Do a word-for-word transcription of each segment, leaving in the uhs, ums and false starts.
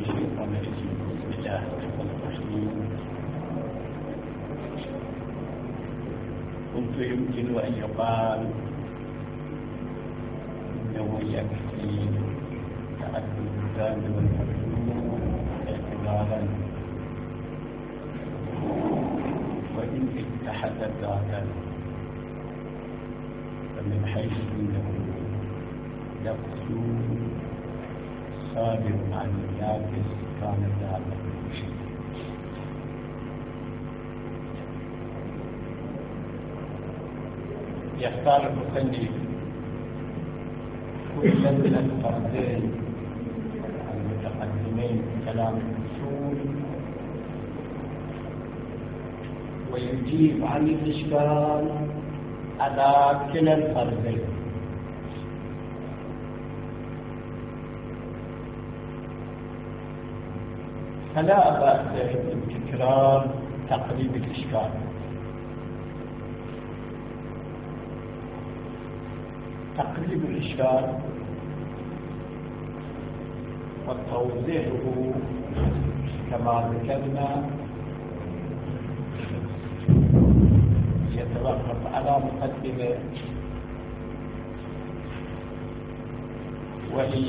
الشيطان الرجيم. بسم الله الرحمن الرحيم. قلت يمكن أن يقال إنه يكفي تعدد الزاد والمفعول اعتبارا، وإن اتحد ذاتا فمن حيث أنه لفظ صادر عن النافس كان ذاتا شيء. يختار المصنف كل من الفردين المتقدمين في كلام الأصول ويجيب عن الإشكال على كلا الفردين. فلا بأس بتكرار تقريب الإشكال. تقريب الإشكال وتوضيحه كما ذكرنا يتوقف على مقدمة، وهي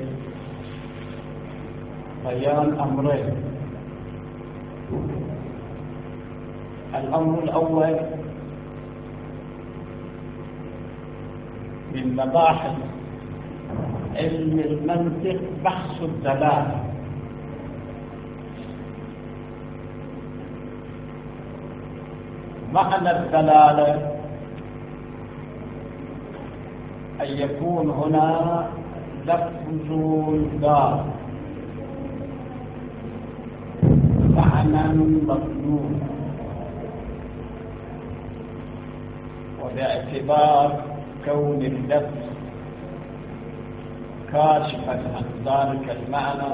بيان أمرين. الأمر الأول من مباحث علم المنطق بحث الدلالة. معنى الدلالة أن يكون هنا لفظ دال معنى مطلوب، وباعتبار كون اللفظ كاشفا عن ذلك المعنى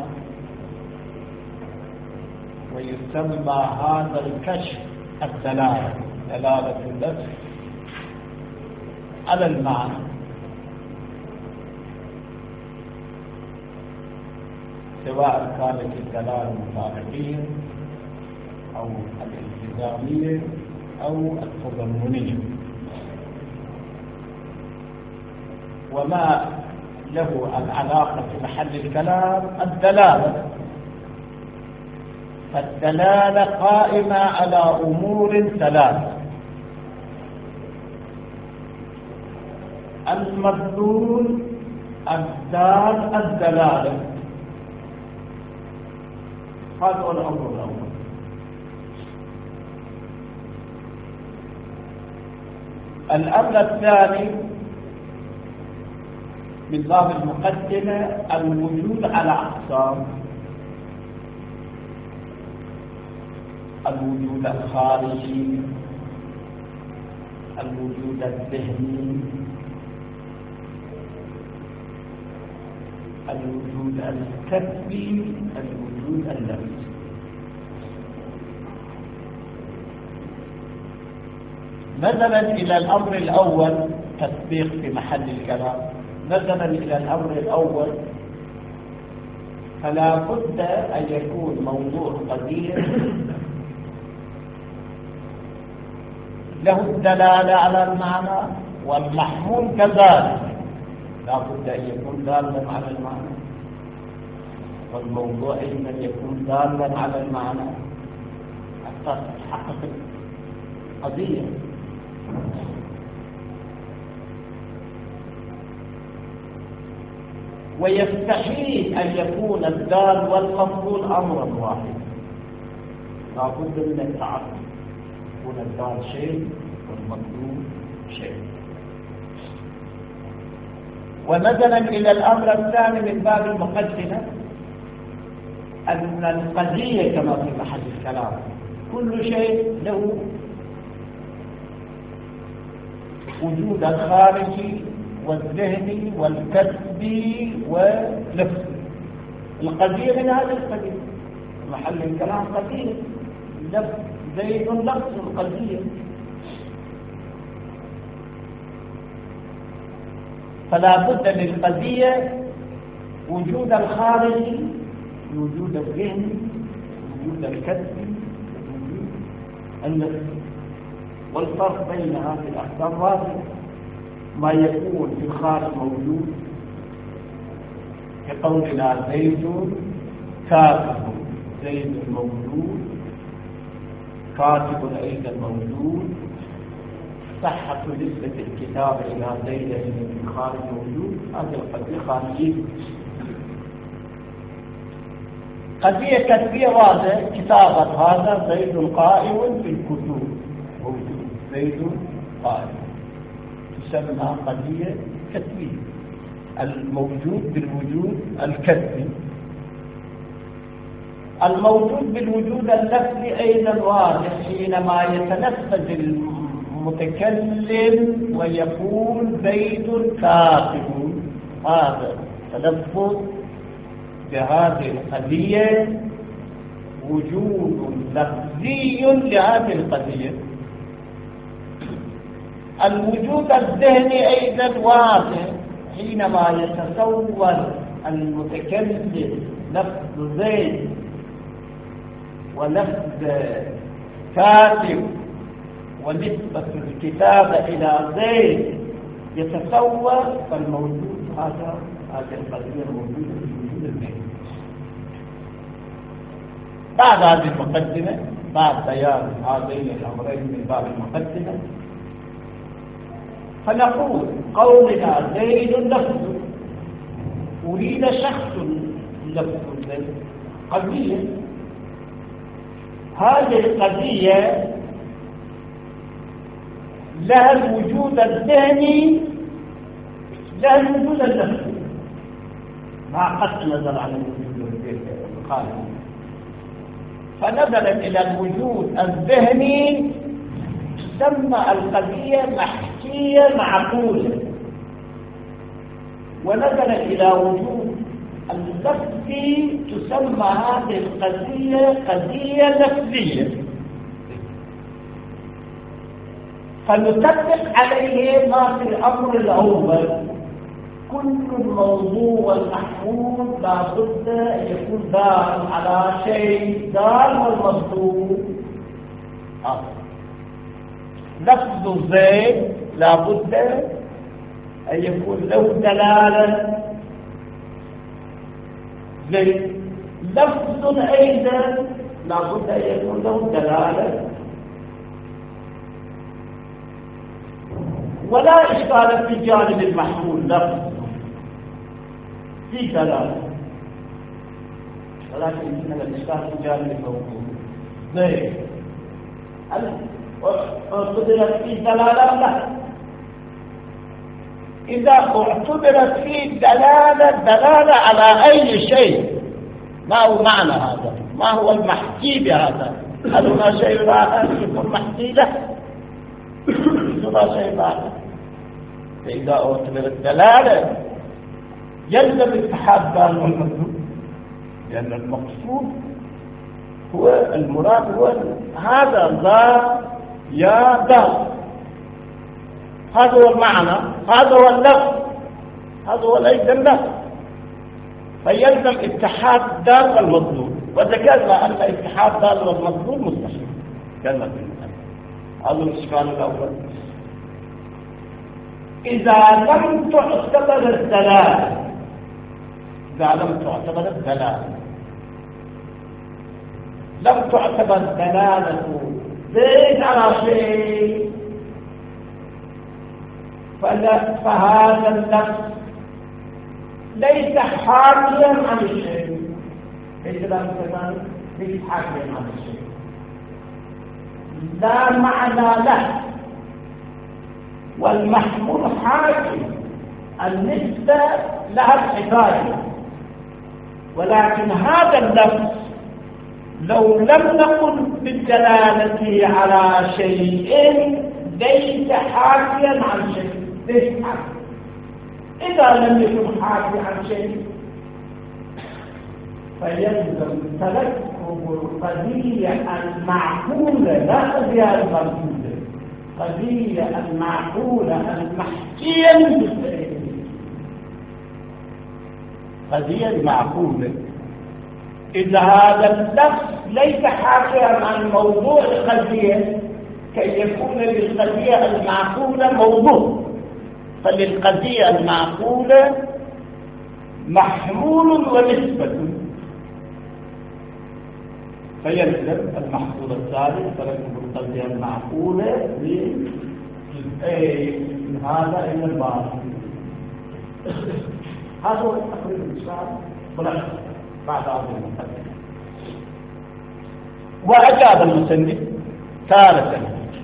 ويسمى هذا الكشف الدلالة، دلالة اللفظ على المعنى. سواء كانت الدلالة مطابقية أو الالتزامية أو التضمنية. وما له العلاقة في محل الكلام الدلالة، فالدلالة قائمة على أمور ثلاثة: المدلول، الدال، الدلالة. هذا هو الأمر الأول. الأمر الثاني من باب المقدمة الوجود على أقسام: الوجود الخارجي، الوجود الذهني، الوجود الكسبي، الوجود اللفظي. نظرا إلى الأمر الأول تطبيق في محل الكلام، نظرا إلى الأمر الأول فلا بد أن يكون موضوع قدير له الدلالة على المعنى، والمحمول كذلك لا بد أن يكون دالا على المعنى، والموضوع إذن يكون دالا على المعنى حتى تتحقق القضية. ويستحيل أن يكون الدال والمفعول أمرا واحدا، لا بد من التعرف، يكون الدال شيء والمفعول شيء. ونظرا إلى الأمر الثاني من باب المقدمة أن القضية كما في محل الكلام كل شيء له وجود الخارجي والذهني والكسبي واللفظي. القضية من هذا القضية، محل الكلام قضية، زيد لفظ القضية. فلا بد للقضية وجود الخارجي الوجود الذهني، الوجود الكسبي، الوجود النفسي. والفرق بين هذه الأقسام واضح. ما يكون في الخارج موجود كقولنا زيد كاتب، زيد موجود، كاتب أيضا موجود، صحة نسبة الكتاب إلى زيد في الخارج موجود. هذه القضية خارجية. قضية كتبية واضحة، كتابة هذا زيد قائم في الكتب موجود، زيد قائم، تسمى قضية كتبية. الموجود بالوجود الكتبي. الموجود بالوجود اللفظي أيضا واضح، حينما يتنفذ المتكلم ويقول زيد كاتب، هذا تلفظ بهذه القضية وجود لفظي لهذه القضية. الوجود الذهني أيضا واضح، حينما يتصور المتكلم لفظ زيد ولفظ كاتب ونسبة الكتابة إلى زيد يتصور، فالموجود هذا هذه القضية الموجودة في الوجود الذهني. بعد هذه المقدمة، بعد بيان هذين الأمرين من باب المقدمة، فنقول قولنا زيد لفظ، أريد شخص لفظ زيد، قضية. هذه القضية لها الوجود الذهني، لها الوجود اللفظي، مع قصد النظر عن الوجود الخارجي. فنظرا إلى الوجود الذهني تسمى القضية محكية معقولة، ونظرا إلى وجود اللفظي تسمى هذه القضية قضية لفظية. فنطبق عليه ما في الأمر الأول. كل الموضوع والمحمول لا بد أن يكون دال على شيء، دال والمطلوب. آه. لفظ زيد لا بد أن يكون له دلالة زيد. لفظ أيضا لا بد أن يكون له دلالة، ولا إشكال في جانب المحمول لفظ في دلالة، ولكن إنما الإشكال في جانب الموضوع زيد اعتبرت فيه دلالة. لا، إذا اعتبرت فيه دلالة دلالة على أي شيء، ما هو معنى هذا؟ ما هو المحكي بهذا؟ هل هنا شيء آخر يكون محكي له؟ هنا شيء آخر. فإذا اعتبرت دلالة يلزم اتحاد دال والمطلوب، لأن المقصود هو المراد هو هذا ذا يا ذا، هذا هو المعنى، هذا هو اللفظ، هذا هو أيضا اللفظ. فيلزم اتحاد دال والمطلوب، وذكرنا أن اتحاد دال والمطلوب مستحيل. كلمة بالمثال هذا الإشكال الأول. إذا لم تعتبر الدلالة، إذا لم تعتبر الدلالة لم تعتبر دلالة زيد على شيء، فهذا اللفظ ليس حاكيا عن الشيء، ليس ليس حاكيا عن الشيء، لا معنى له. والمحمول حاكي، النسبة لها الحكاية، ولكن هذا اللفظ لو لم نقل بالدلالة على شيء ليس حاكيا عن شيء. ليس حاكي. إذا لم يكن حاكي عن شيء فيلزم تركب القضية المعقولة، لا قضية المرفوضة، قضية المعقولة المحكية من الشيء، قضية المعقولة إذا هذا اللفظ ليس حاكيا عن موضوع القضية كي يكون للقضية المعقولة موضوع، فللقضية المعقولة محمول ونسبة، فيلزم المحصول الثالث فلكم القضية المعقولة من هذا إلى البعض. هذا هو تقريبا الإشكال ملخص بعد هذه المقدمة. وأجاب المصنف ثالثا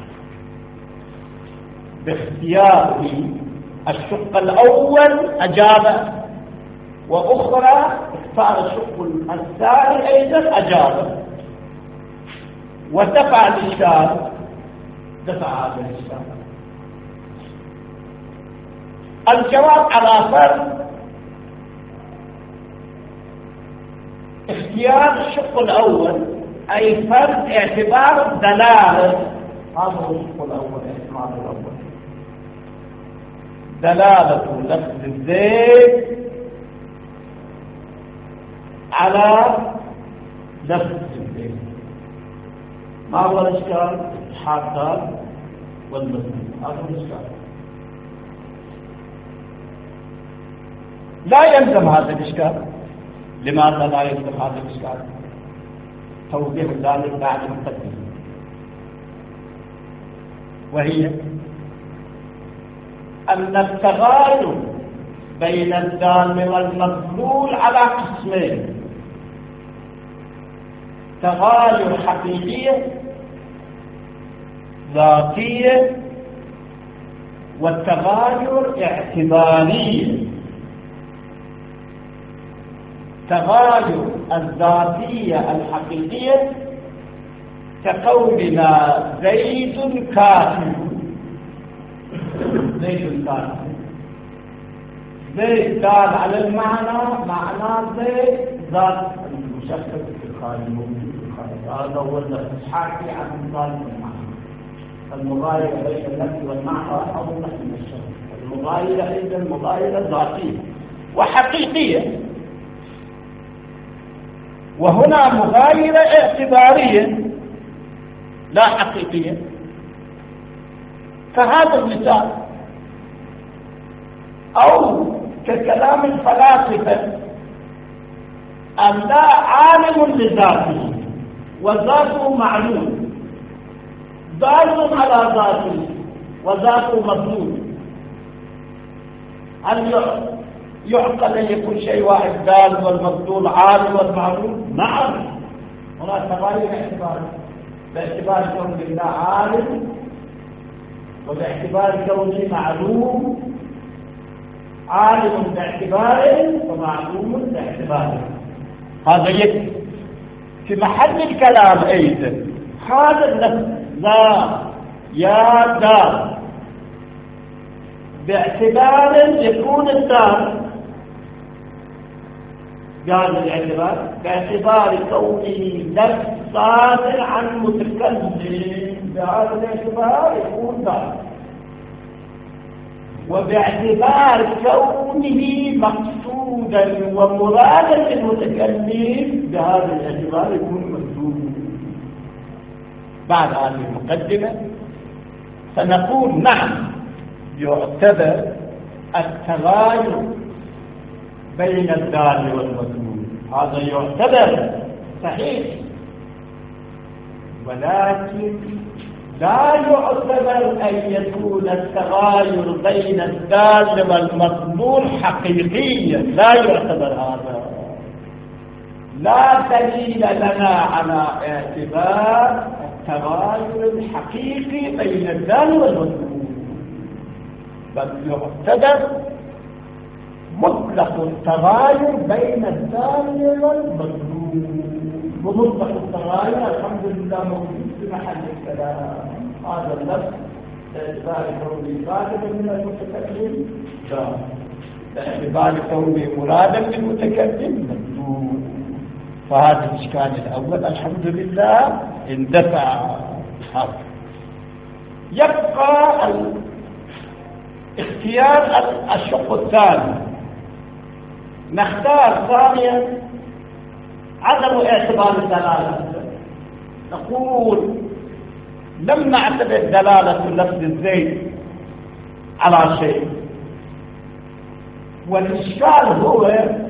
باختياره الشق الأول أجاب، وأخرى اختار الشق الثاني أيضا أجاب، ودفع الإشكال دفع هذا الإشكال. الجواب على فرض اختيار الشق الأول أي فرض اعتبار الدلالة، هذا هو الشق الأول اعتبار الأول دلالة لفظ الزيت على لفظ الزيت. ما هو الإشكال؟ الحاكم والمسلم، هذا هو الإشكال. لا يلزم هذا الإشكال. لماذا لا يلزم هذا الإشكال؟ توضيح ذلك بعد المقدمة، وهي أن التغاير بين الدال والمدلول على قسمين: تغاير حقيقية ذاتية، والتغاير اعتبارية. تغاير الذاتية الحقيقية كقولنا زيد كاتب، زيد كاتب، زيد دال على المعنى، معنى زيد ذات المشكل في الخارج موجود في الخارج. هذا هو الحاكي عن ذات المعنى. المغايرة بين النفي والمعنى أوضح من الشرع. المغايرة أيضا مغايرة ذاتية وحقيقية، وهنا مغايرة اعتبارية لا حقيقية. فهذا المثال، أو ككلام الفلاسفة أن لا عالم لذاته وذاته معلوم، ذات على ذاته وذاته مطلوب. هل يعقل أن يكون شيء واحد دال والمطلوب عالم والمعلوم؟ نعم، هنا تغاير اعتبار، باعتبار كون الله عالم وباعتبار كونه معلوم، عالم باعتباره ومعلوم باعتباره. هذا يكفي. في محل الكلام أيضا هذا اللفظ لا يا دار باعتبار يكون الدار بهذا الاعتبار، باعتبار كونه نفس صادر عن متكلم، بهذا الاعتبار يكون دار، وباعتبار كونه مقصودا ومرادا للمتكلم بهذا الاعتبار يكون مقصود. بعد هذه المقدمة سنقول نعم يعتبر التغاير بين الدال والمدلول، هذا يعتبر صحيح، ولكن لا يعتبر أن يكون التغاير بين الدال والمدلول حقيقيا، لا يعتبر هذا. لا دليل لنا على اعتبار التغاير الحقيقي بين الدال والمدلول، بل يعتبر مطلق التغاير بين الدال والمدلول. ومطلق التغاير الحمد لله موجود في محل الكلام. هذا اللفظ باعتبار كونه صادقا من المتكلم جاء، باعتبار كونه مرادا للمتكلم مطلوب. فهذا الإشكال الأول الحمد لله اندفع. يبقى اختيار الشق الثاني. نختار ثانيا عدم اعتبار الدلالة. نقول لم نعتبر دلالة لفظ الزيت على شيء، والإشكال هو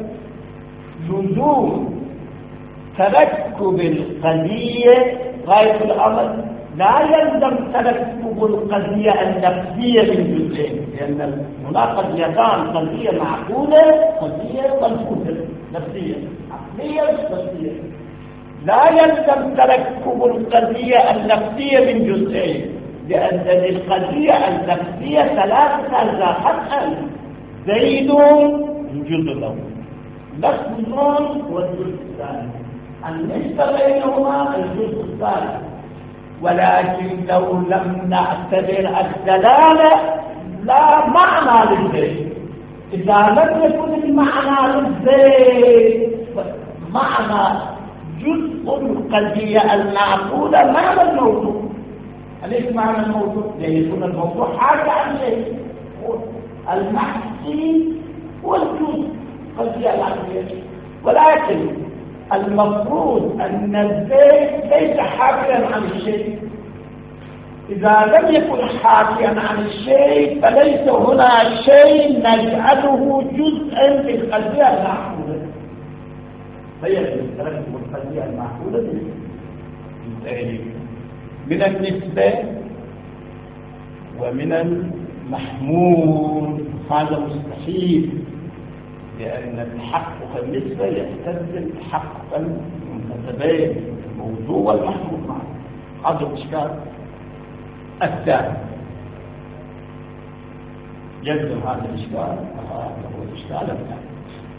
لزوم تركب القضية غاية الأمر، لا يلزم تركب القضية النفسية من جزئين، لأن هناك قضيتان: قضية معقولة، قضية ملفوظة نفسية، عقلية نفسية. لا يلزم تركب القضية النفسية من جزئين، لأن القضية النفسية ثلاثة أجزاء حقا: زيد الجزء الأول، لفظ والجزء الثاني، النسبة بينهما الجزء الثالث. ولكن لو لم نعتبر الدلالة لا معنى للزيت. إذا لم يكن المعنى للزيت معنى جزء القضية المعقولة معنى الموضوع. أليس معنى الموضوع؟ ليكون الموضوع حاجة عن شيء. المحكي هو الجزء قضية العقلية، ولكن المفروض أن الزيت ليس حاكيا عن الشيء. إذا لم يكن حاكيا عن الشيء فليس هنا شيء نجعله جزءا في القضية المعقولة، فيجب تركب القضية المعقولة من النسبة ومن المحمول. هذا مستحيل، لأن تحقق النسبة يستلزم تحقق المناسبين الموضوع والمحمول معه. هذا الإشكال الثاني. يلزم هذا الإشكال، هذا هو الإشكال الثاني.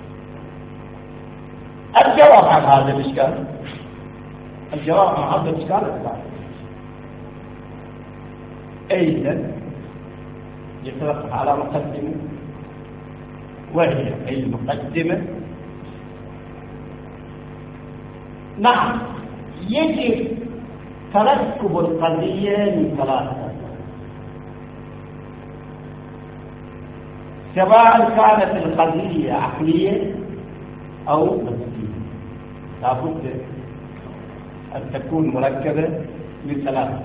الجواب عن هذا الإشكال، الجواب عن هذا الإشكال الثاني أيضا يتوقف على مقدمة، وهي أي المقدمة. نعم، يجب تركب القضية من ثلاثة، سواء كانت القضية عقلية أو نفسية، لابد أن تكون مركبة من ثلاثة.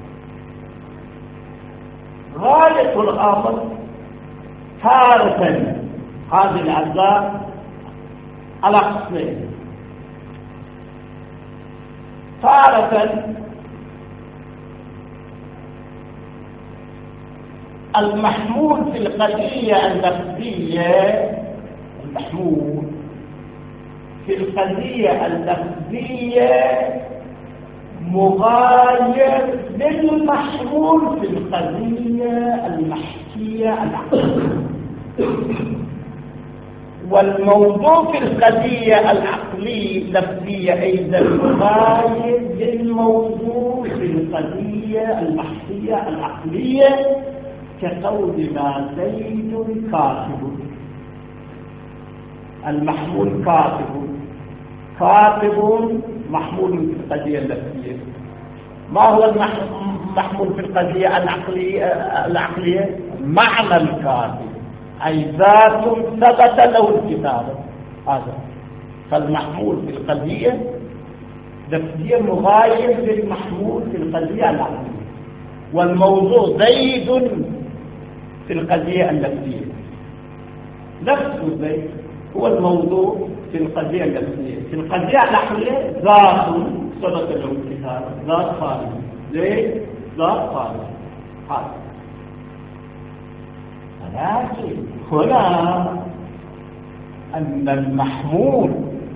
غاية الأمر تارة هذه الأجزاء على قسمين: تارة المحمول في القضية اللفظية، المحمول في القضية اللفظية مغاير للمحمول في القضية المحكية العقلية، والموضوع في القضية العقلية اللفظية أيضا مغاير للموضوع في القضية المحكية العقلية، كقولنا زيد كاتب. المحمول كاتب، كاتب محمول في القضية اللفظية. ما هو المحمول في القضية العقلية؟ العقلية معنى الكاتب، أي ذات ثبت له الكتابة. هذا فالمحمول في القضية اللفظية مغاير للمحمول في القضية العقلية، والموضوع زيد في القضية اللفظية. نفس زيد هو الموضوع في القضية اللفظية. في القضية العقلية ذات ثبت له الكتابة، ذات خالد، زيد ذات خالد. هذا ولكن هنا أن المحمول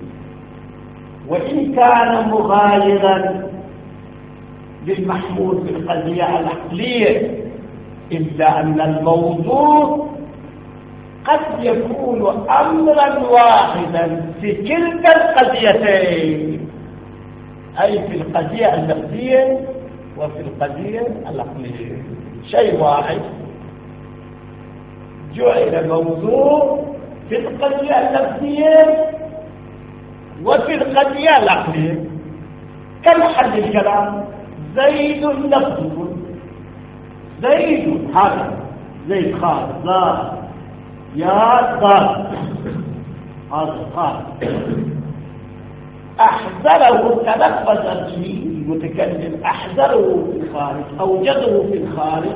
وإن كان مغايرا للمحمول في القضية العقلية، إلا أن الموضوع قد يكون أمرا واحدا في كلتا القضيتين، أي في القضية اللفظية وفي القضية العقلية، شيء واحد. جعل موضوع في القضية اللفظية وفي القضية العقلية. كم حد الكلام؟ زيد لفظ، زيد هذا زيد خالد، ذات يا ذات، هذا خالد. أحذره تلفظ به المتكلم، أحذره في الخارج، أوجده في الخارج،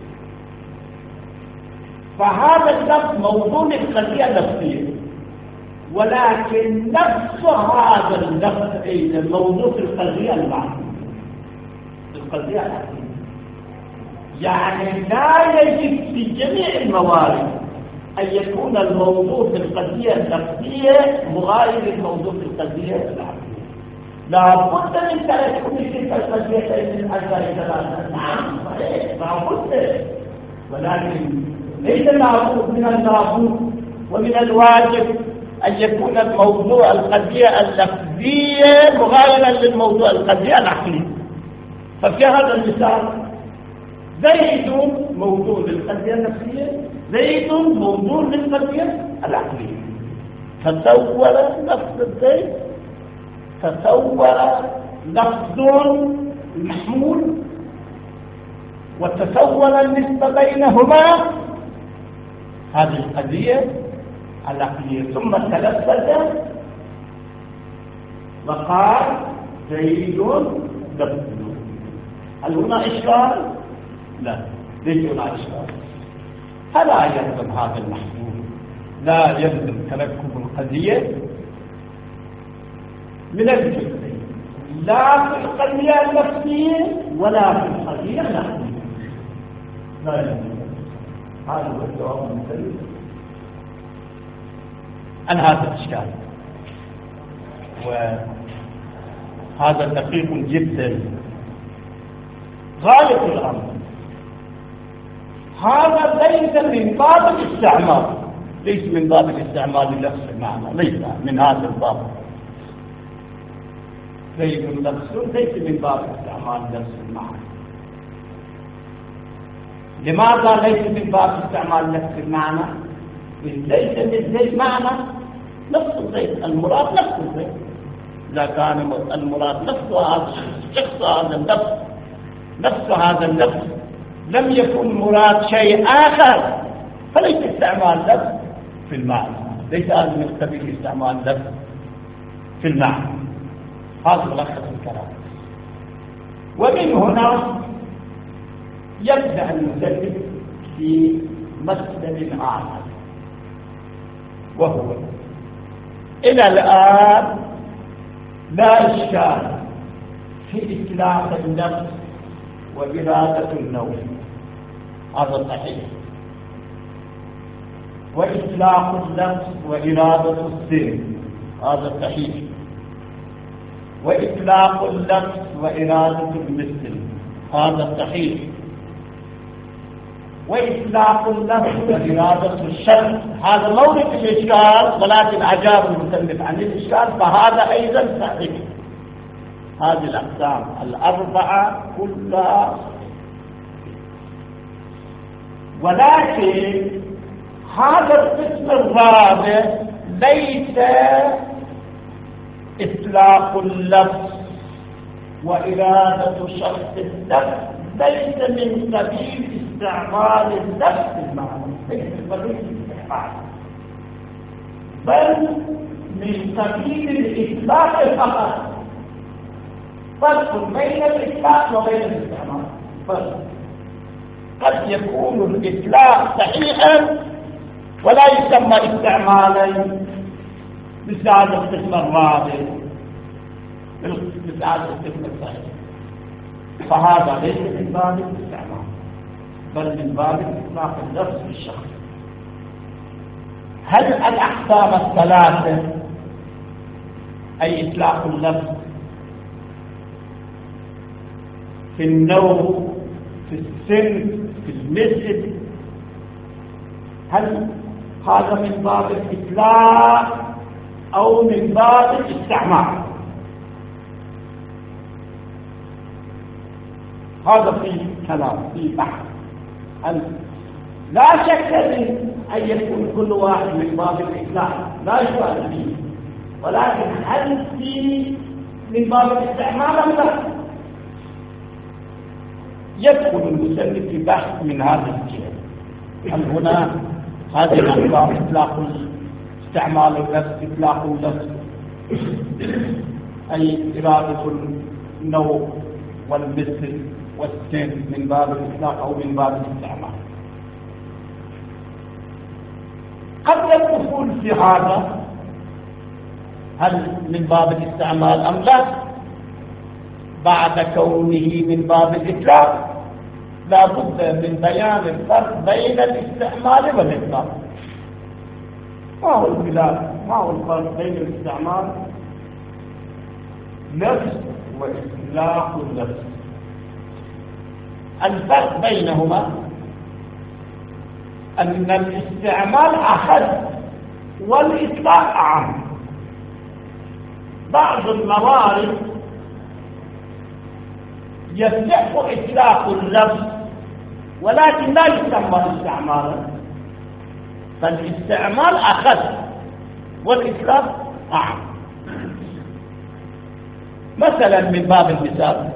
فهذا اللفظ موضوع القضية النفسية، ولكن نفس هذا اللفظ أيضا موضوع في القضية المعنوية، القضية العقلية. يعني لا يجب في جميع الموارد أن يكون الموضوع في القضية النفسية مغاير للموضوع في القضية العقلية. لا بد من تركم تلك القضيتين من أجل ثلاثة. نعم صحيح لا بد، ولكن ليس لابد من اللابد ومن الواجب أن يكون الموضوع القضية اللفظية مغايرا للموضوع القضية العقلية. ففي هذا المثال زيد موضوع للقضية النفسية، زيد موضوع للقضية العقلية. تصور لفظ الزيد، تصور لفظ محمول، وتصور النسبة بينهما، هذه القضية العقلية. ثم تلفظ وقال زيد لفظ. هل هنا إشكال؟ لا، ليس هنا إشكال. فلا يلزم هذا المحمول، لا يلزم تركب القضية من الجزئين، لا في القضية النفسية ولا في القضية العقلية، لا يلزم. هذا هو الجواب المثالي عن هذا الإشكال، وهذا دقيق جدا غاية الأمر. هذا ليس من باب الاستعمال، ليس من باب الاستعمال لنفس المعنى، ليس من هذا الباب. زيد نفس ليس من باب استعمال نفس المعنى. لماذا ليس من باب استعمال نفس المعنى؟ ليس من زيد معنى نفس زيد، المراد نفس زيد. إذا كان المراد نفس هذا الشخص، هذا النفس، نفس هذا النفس، لم يكن مراد شيء آخر، فليس استعمال لفظ في المعنى، ليس هذا من قبيل استعمال لفظ في المعنى. هذا ملخص الكلام. ومن هنا يبدأ المسلم في مسلم آخر، وهو إلى الآن لا إشكال في إطلاق النفس وإرادة النوم، هذا صحيح، وإطلاق النفس وإرادة السر، هذا صحيح، وإطلاق النفس وإرادة المثل، هذا صحيح، وإطلاق النفس وإرادة الشر، هذا مورد الإشكال، ولكن أجاب المصنف عن الإشكال، فهذا أيضا صحيح. هذه الأقسام الأربعة كلها، ولكن هذا القسم الرابع ليس إطلاق اللفظ وإرادة شخص اللفظ، ليس من قبيل استعمال اللفظ المعنى، ليس من قبيل الاستعمال، بل من قبيل الإطلاق فقط. فرق بين الإطلاق وبين الاستعمال، فرق. قد يكون الإطلاق صحيحا ولا يسمى استعمالا، مثل هذا القسم الرابع، مثل هذا القسم الصحيح، فهذا ليس من باب الاستعمال بل من باب إطلاق اللفظ بالشخص. هل الأحكام الثلاثة، أي إطلاق اللفظ في النوم، في السن، في المثل، هل هذا من باب الإطلاق أو من باب الاستعمال؟ هذا في كلام، في بحث. لا شك أن يكون كل واحد من باب الإطلاق، لا يشبه فيه، ولكن هل في من باب الاستعمال أم لا؟ يدخل المسلم في بحث من هذا الجهة. هل هنا هذه الأحكام إطلاق استعمال اللفظ، إطلاق اللفظ أي إرادة النوع والمثل والسن من باب الإطلاق أو من باب الاستعمال. قبل الدخول في هذا هل من باب الاستعمال أم لا، بعد كونه من باب الإطلاق لا بد من بيان الفرق بين الاستعمال والإطلاق. ما هو الخلاف؟ ما هو الفرق بين الاستعمال لفظ وإطلاق اللفظ؟ الفرق بينهما أن الاستعمال أخذ والإطلاق أعم. بعض الموارد يصح إطلاق اللفظ ولكن لا يسمى استعمالا، فالاستعمال أخذ والإطلاق أعم. مثلا من باب المثال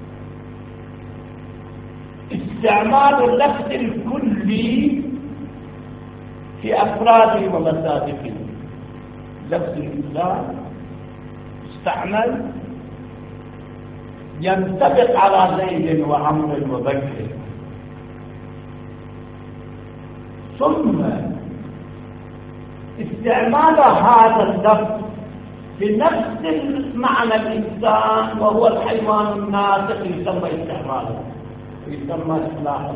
استعمال اللفظ الكلي في أفراده ومصادقه. لفظ الإنسان استعمل ينطبق على زيد وعمر وبكر، ثم استعمال هذا اللفظ في نفس المعنى الإنسان وهو الحيوان الناطق يسمى استعمالا، يسمى إصلاحا،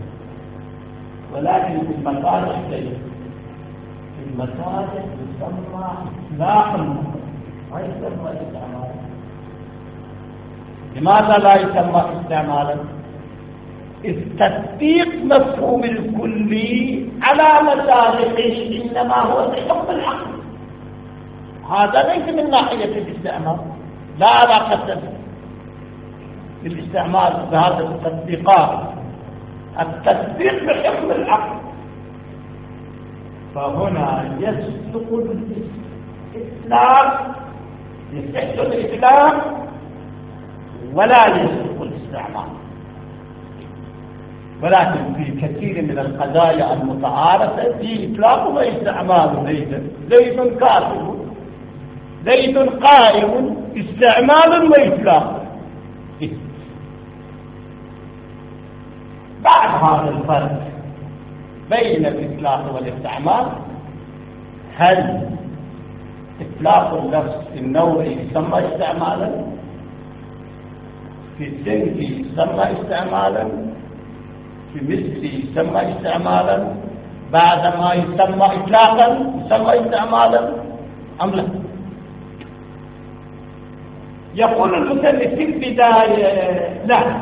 ولكن في المصالح ليس، في المصالح يسمى إصلاحا ما يسمى استعمالا. لماذا لا يسمى استعمالا؟ إذ تطبيق مفهوم الكلي على مصالحه إنما هو بحكم العقل، هذا ليس من ناحية الاستعمال، لا علاقة بالاستعمال بهذه التطبيقات، التطبيق بحكم العقل. فهنا يصدق الإطلاق، يصح الإطلاق ولا يصدق الاستعمال. ولكن في كثير من القضايا المتعارفة في إطلاق واستعمال. زيد زيد كاتب، زيد قائم، استعمال وإطلاق. بعد هذا الفرق بين الإطلاق والاستعمال، هل إطلاق اللفظ في النوع يسمى استعمالا، في السن يسمى استعمالا، في مثل يسمى استعمالا، بعدما يسمى إطلاقا يسمى استعمالا أم لا؟ يقول المثلث في البداية لا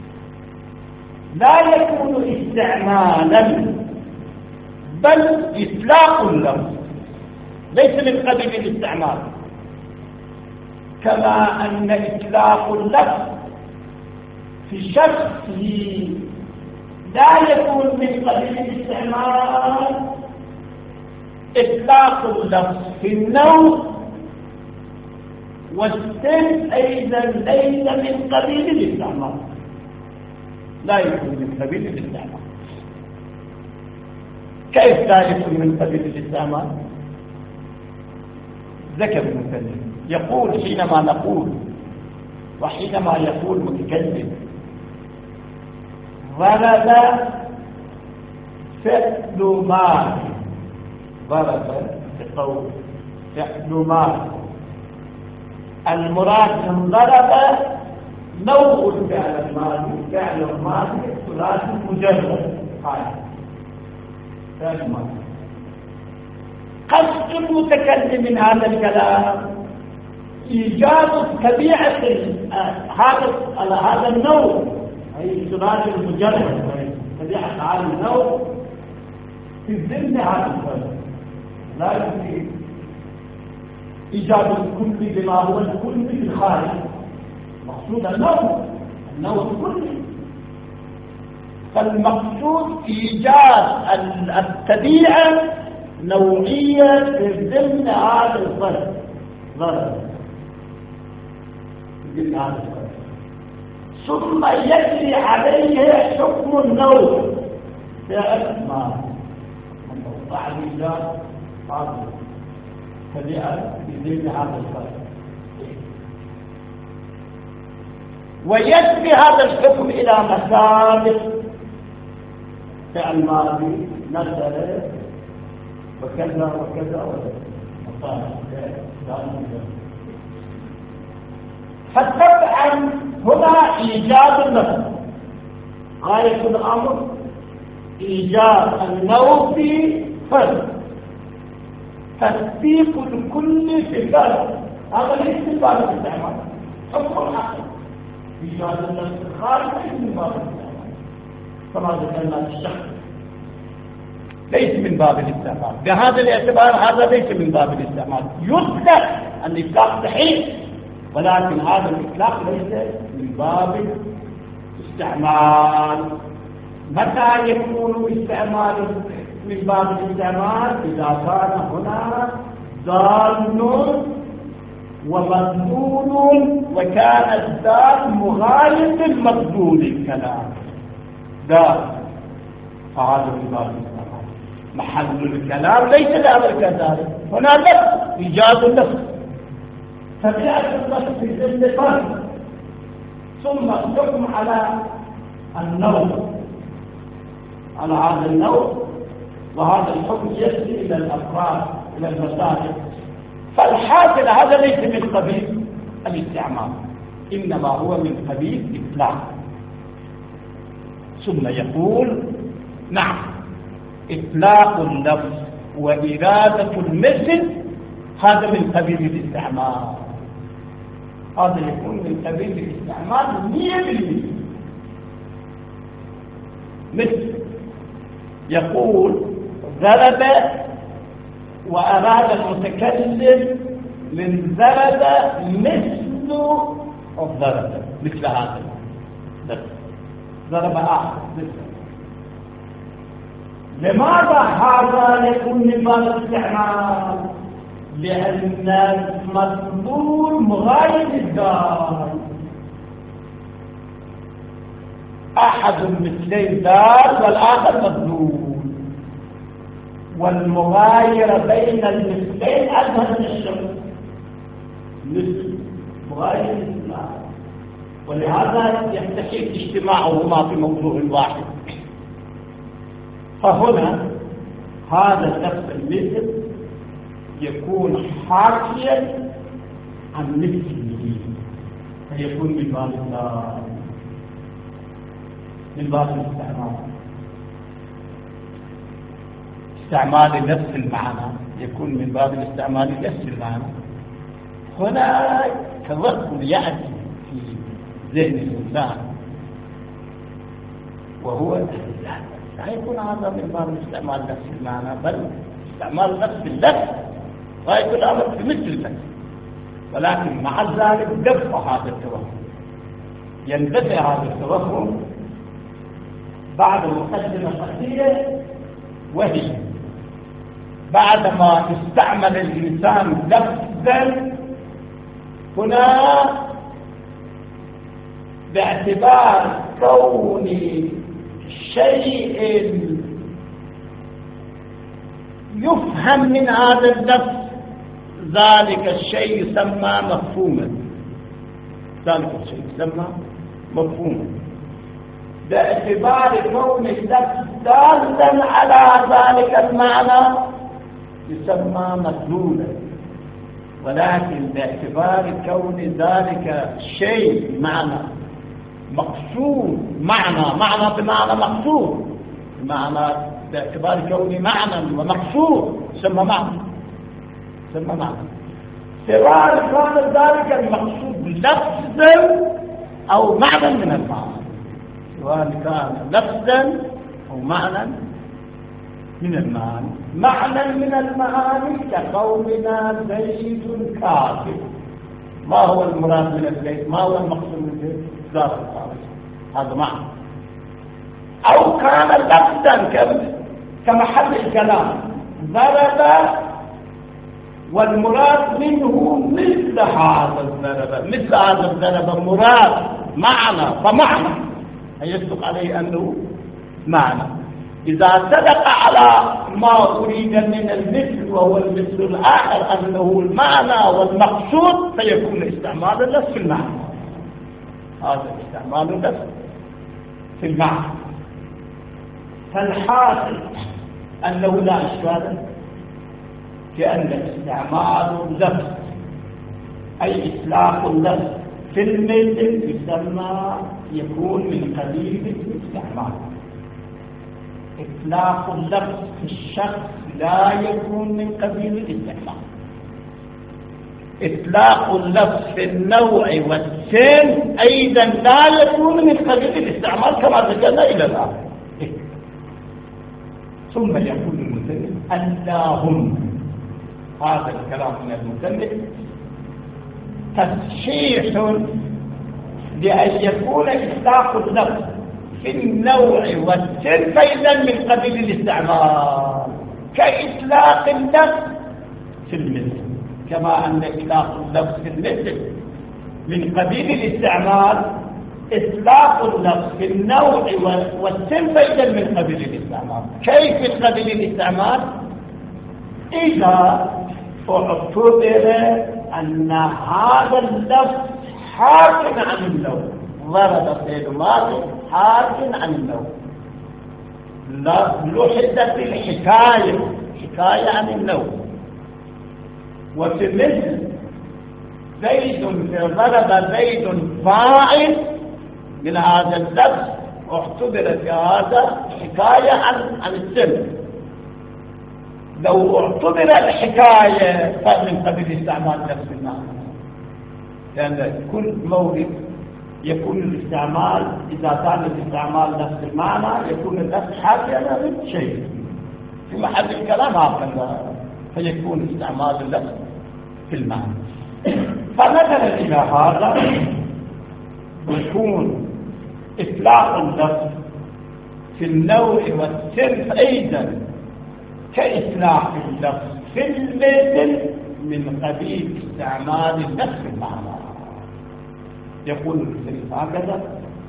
لا يكون استعمالا بل إطلاق اللفظ، ليس من قبيل الاستعمال، كما أن إطلاق اللفظ في شخصه لا يكون من قبيل الاستعمال. إطلاق اللفظ في النوع والسن أيضا ليس من قبيل الاستعمال، لا يكون من قبيل الاستعمال. كيف لا يكون من قبيل الاستعمال؟ ذكر المتكلم يقول حينما نقول وحينما يقول متكلم ضرب فعل ماضي، ضرب بقول فعل ماضي، المراد من ضرب نوع الفعل الماضي، فعل الماضي ثلاثي مجرد قائم فعل ماضي. قصد المتكلم من هذا الكلام إيجاد طبيعة هذا على هذا النوع، أي الثلاثي المجرد، طبيعة هذا النوع في ضمن هذا الفعل، لا يمكن إيجاد الكل بما هو الكل في الخارج، مقصود النوع النوع الكلي. فالمقصود إيجاد الطبيعة نوعية في ضمن هذا الظرف، ظرف في ضمن هذا الظرف، ثم يجري عليه حكم النوع فعل ما بعد إيجاد هذا طبيعة في ضمن هذا الظرف. ويجري هذا الحكم إلى مسالك الماضي نزل وكذا وكذا وكذا. فطبعا هنا إيجاد النفس غاية الأمر، إيجاد النوع في فرد تثبيت الكل في البلد. هذا ليس من باب الاستعمال، حكم العقل إيجاد النفس الخارج ليس من باب الاستعمال كما ذكرنا في الشخص، ليس من باب الاستعمال. بهذا الاعتبار هذا ليس من باب الاستعمال. يطلق الإطلاق صحيح، ولكن هذا الإطلاق ليس من باب الاستعمال. متى يكون استعمال من باب الاستعمال؟ إذا كان هنا ضال ومضمون وكان الضال مغاير للمضمون الكلام ضال، فهذا من باب الاستعمال. محل الكلام ليس الأمر كذلك، هنا لفظ إيجاد اللفظ، فبيأتي اللفظ في الانتقال ثم الحكم على النوع، على هذا النوع، وهذا الحكم يأتي إلى الأفراد إلى المساجد. فالحاصل هذا ليس من قبيل الاستعمال، إنما هو من قبيل إطلاق. ثم يقول نعم إطلاق اللفظ وإرادة المثل هذا من قبيل الاستعمال، هذا يكون من قبيل الاستعمال مية بالمية. مثل يقول ضرب وأراد المتكلم من ضرب مثل الضرب، مثل هذا ضرب آخر مثل. لماذا هذا يكون من باب الاستعمال؟ لأن المضمون مغاير للدال، أحد مثلي الدال والآخر مضمون، والمغاير بين المثلين أظهر من الشمس مثل مغاير للدال، ولهذا يستحيل اجتماعهما في موضوع واحد. فهنا هذا اللفظ المثل يكون حاكيا عن مثله، فيكون من باب الله، من باب الاستعمال، استعمال نفس المعنى، يكون من باب الاستعمال نفس المعنى. هنا تذكر يأتي في ذهن الإنسان وهو لا يكون هذا من باب الاستعمال نفس المعنى، بل استعمال نفس اللفظ غاية الأمر في مثل اللفظ، ولكن مع ذلك دفع هذا التوهم، يندفع هذا التوهم بعد مقدمة قصيرة، وهي بعدما استعمل الإنسان لفظا هنا باعتبار كون شيء يفهم من هذا اللفظ ذلك الشيء يسمى مفهوما، ذلك الشيء يسمى مفهوما باعتبار كون اللفظ دالا على ذلك المعنى يسمى مدلولا، ولكن باعتبار كون ذلك الشيء معنى مقصود، معنى معنى بمعنى مقصود، معنى باعتبار كونه معنى ومقصود يسمى معنى، يسمى معنى سواء كان ذلك المقصود لفظا أو معنى من المعنى، سواء كان لفظا أو معنى من المعاني. معنى من المعاني كقولنا زيد كافر، ما هو المراد من الزيد؟ ما هو المقصود من الزيد؟ ذات الخارج، هذا معنى. أو كان لفظا كمحل الكلام ضرب والمراد منه مثل هذا الضرب، مثل هذا الضرب مراد معنى، فمعنى يصدق عليه أنه معنى. إذا صدق على ما أريد من المثل وهو المثل الآخر أنه المعنى والمقصود فيكون استعمال نفس المعنى. هذا الاستعمال بس في المعنى. فالحاصل أنه لا إشكال في أن استعمال اللفظ أي إطلاق اللفظ في المثل يسمى يكون من قبيل الاستعمال. إطلاق اللفظ في الشخص لا يكون من قبيل الاستعمال. إطلاق اللفظ في النوع والسن أيضا لا يكون من قبيل الاستعمال كما ذكرنا إلى الآن. ثم يقول المثنى اللهم، هذا الكلام من المثنى تصحيح لأن يكون إطلاق اللفظ في النوع والسن فإذا من قبيل الاستعمال كإطلاق اللفظ في المثل، كما أن إطلاق اللفظ في المثل من قبيل الاستعمال، إطلاق اللفظ في النوع والسن فإذا من قبيل الاستعمال. كيف من قبيل الاستعمال؟ إذا اعتبر أن هذا اللفظ حاكم عن النوع، ضرب فعل ماضي حاكم عن النوع، لحظة الحكاية حكاية عن النوع. وفي مثل زيد ضرب زيد فاعل من هذا اللفظ اعتبر في هذا حكاية عن عن السن. لو اعتبر الحكاية فمن قبل استعمال نفس المعنى، لأن كل مورد يكون الاستعمال إذا كان الاستعمال نفس المعنى يكون اللفظ حاكيا من شيء في محل الكلام هكذا، فيكون استعمال اللفظ في المعنى. فنظرا إلى هذا يكون إطلاق اللفظ في النوع والسن أيضا كإطلاق اللفظ في المثل من قبيل استعمال نفس المعنى. يقول المثل هكذا: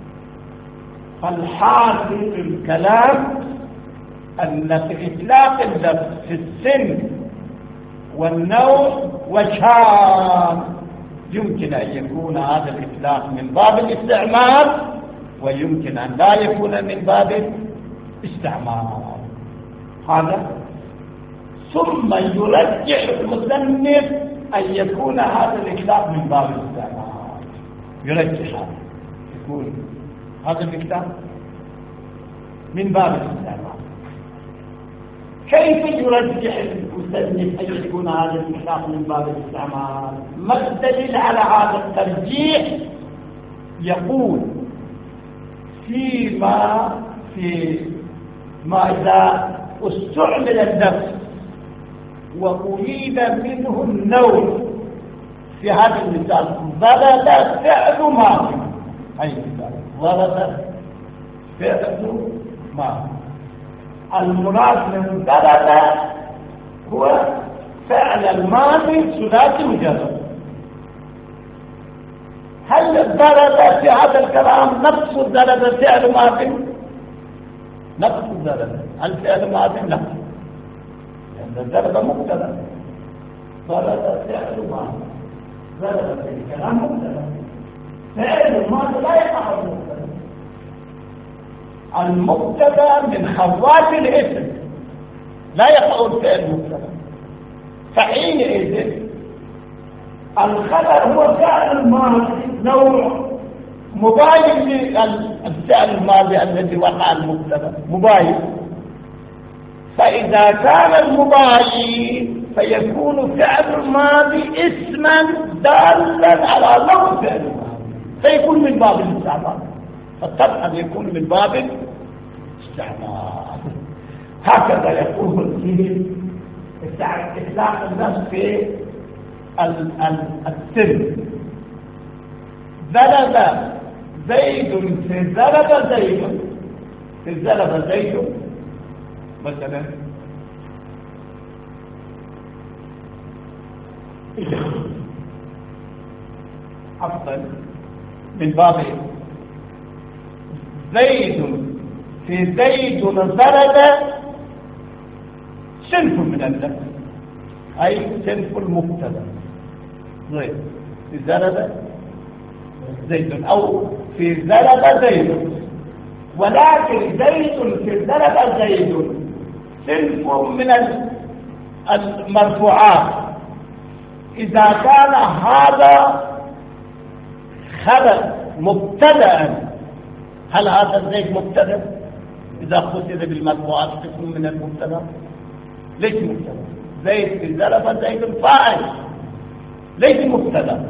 فالحاصل الكلام أن في إطلاق اللفظ في السن والنوع وجهان، يمكن أن يكون هذا الإطلاق من باب الاستعمال ويمكن أن لا يكون من باب الاستعمال. هذا ثم يرجح المصنف أن يكون هذا الإطلاق من باب الاستعمال، يرجح هذا يكون هذا الإطلاق من باب الاستعمال. كيف يرجح المصنف أن يكون هذا الإطلاق من باب الاستعمال؟ ما الدليل على هذا الترجيح؟ يقول فيما في ما إذا استعمل اللفظ وأريد منه النوع، في هذا المثال ضرب فعل ماضي، أي مثال ضرب فعل ماضي، المراد من ضرب هو فعل الماضي ثلاثي مجرد. هل ضرب في هذا الكلام نفس ضرب فعل ماضي؟ نفس ضرب. هل فعل ماضي؟ لا، لأن الضرب مبتدأ، ضرب فعل ماضي، ضرب في الكلام مبتدأ، فعل الماضي لا يقع المبتدأ. المبتدأ من خوات الاسم لا يقع الفعل مبتدأ، فحينئذ الخبر هو فعل الماضي نوع مباين للفعل الماضي الذي وقع المبتدأ، مباين. فإذا كان المباين فيكون فعل الماضي اسما دالا على لفظ فعل الماضي، فيكون من باب الاستعمال، فطبعا يكون من باب الاستعمال. هكذا يقول فيه إطلاق النفس في السن. ضرب زيد في ضرب زيد في ضرب زيد مثلا أفضل من باب زيد في زيد ضرب صنف من اللفظ، أي صنف المبتدأ. زيد في ضرب زيد، أو في ذلب زيد، ولكن زيد في ذلب زيد صنف من المرفوعات. إذا كان هذا خبر مبتدأ، هل هذا زيد مبتدأ؟ إذا خصص بالمرفوعات قسم من المبتدأ، ليس مبتدأ. زيد في ذلب زيد فاعل، ليس مبتدأ.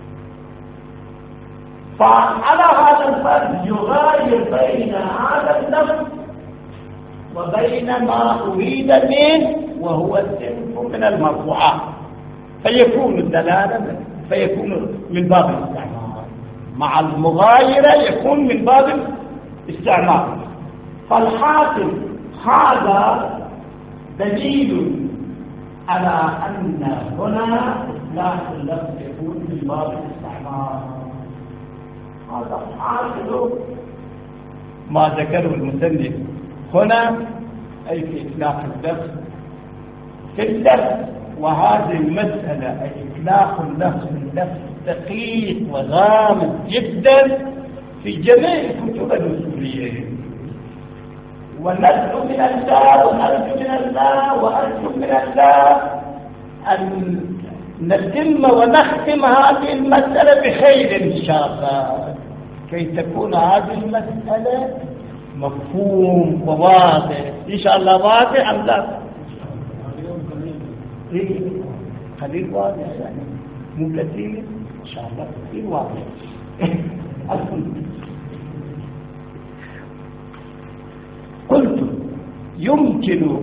فعلى هذا الفرد يغاير بين هذا اللفظ وبين ما أريد منه، وهو الصنف من المرفوعات، فيكون الدلالة فيكون من باب الاستعمال، مع المغايرة يكون من باب الاستعمال. فالحاصل هذا دليل على أن هنا إصلاح اللفظ يكون من باب الاستعمال. هذا حاصل ما ذكره المصنف هنا، أي في إطلاق اللفظ في اللفظ. وهذه المسألة أي إطلاق اللفظ اللفظ دقيق وغامض جدا في جميع الكتب الأصولية. ونرجو من الله ونرجو من الله وأرجو من الله أن نتم ونختم هذه المسألة بخير إن شاء الله، كي تكون هذه المسألة مفهوم وواضح إن شاء الله. واضح أم لا؟ قليل واضح يعني، مو كثير إن شاء الله، كثير واضح. قلت يمكن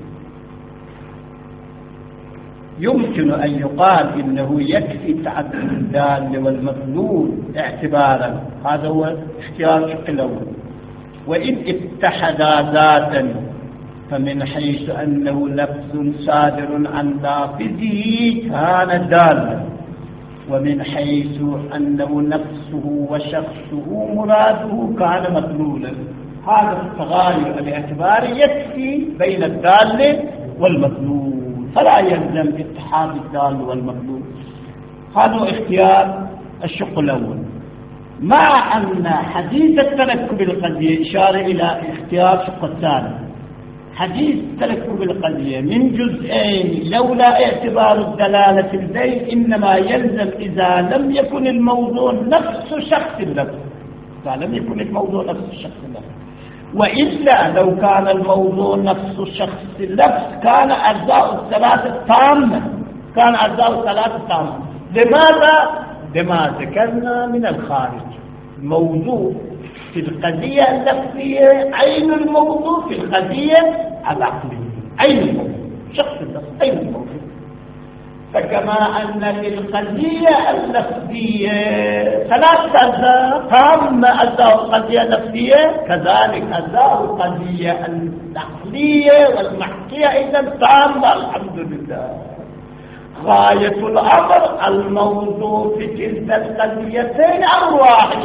يمكن أن يقال إنه يكفي تعدد الدال والمدلول اعتبارا، هذا هو اختيار الشق الأول. وإن اتحدا ذاتا فمن حيث أنه لفظ صادر عن لافظه كان دالا، ومن حيث أنه نفسه وشخصه مراده كان مدلولا. هذا التغاير الاعتباري يكفي بين الدال والمدلول، فلا يلزم اتحاد الدال والمدلول. هذا اختيار الشق الأول. مع أن حديث التركب القضية إشارة إلى اختيار الشق الثاني. حديث تركب القضية من جزئين لولا اعتبار الدلالة البين، إنما يلزم إذا لم يكن الموضوع نفس شخص اللفظ، إذا لم يكن الموضوع نفس شخص اللفظ. وإلا لو كان الموضوع نفس شخص اللفظ كان أجزاء الثلاثة تامة، كان أجزاء الثلاثة تامة. لماذا؟ لما ذكرنا من الخارج. الموضوع في القضية اللفظية عين الموضوع في القضية العقلية، عين الموضوع شخص اللفظ عين الموضوع. فكما أن في القضية اللفظية ثلاث أجزاء تامة، أجزاء القضية اللفظية، كذلك أجزاء القضية العقلية والمحكية إذا تامة الحمد لله. غاية الأمر الموضوع في كلتا القضيتين أمر واحد،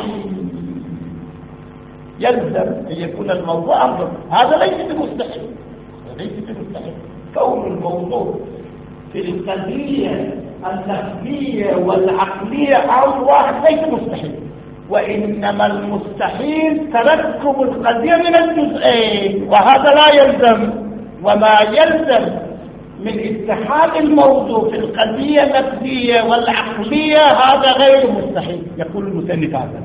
يلزم أن يكون الموضوع أمر، هذا ليس بمستحيل، ليس بمستحيل. كون الموضوع في القضية اللفظية والعقلية أمر واحد ليس مستحيل، وإنما المستحيل تركب القضية من الجزئين، وهذا لا يلزم. وما يلزم من اتحاد الموضوع في القضية اللفظية والعقلية هذا غير مستحيل، يقول المصنف هذا.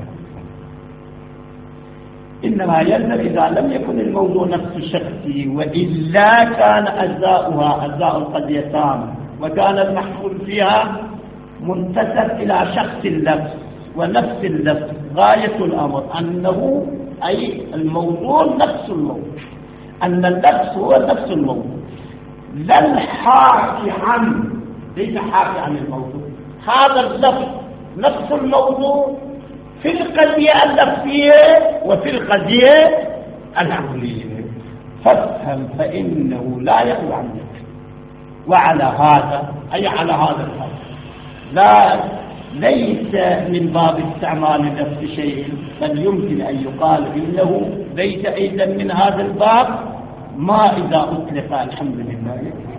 إنما يلزم إذا لم يكن الموضوع نفس الشخصي، وإلا كان أجزاؤها أجزاء القضية تامة، وكان المحصول فيها منتسب إلى شخص اللفظ ونفس اللفظ. غاية الأمر أنه أي الموضوع نفس الموضوع، أن اللفظ هو نفس الموضوع، لا الحاكي عنه، ليس حاكي عن الموضوع. هذا اللفظ نفس الموضوع في القضية اللفظية وفي القضية العقلية. فافهم فإنه لا يخلو عن ذلك. وعلى هذا أي على هذا الحال لا ليس من باب استعمال نفس شيء، بل يمكن أن يقال إنه ليس أيضا من هذا الباب ما إذا أطلق الحمد لله.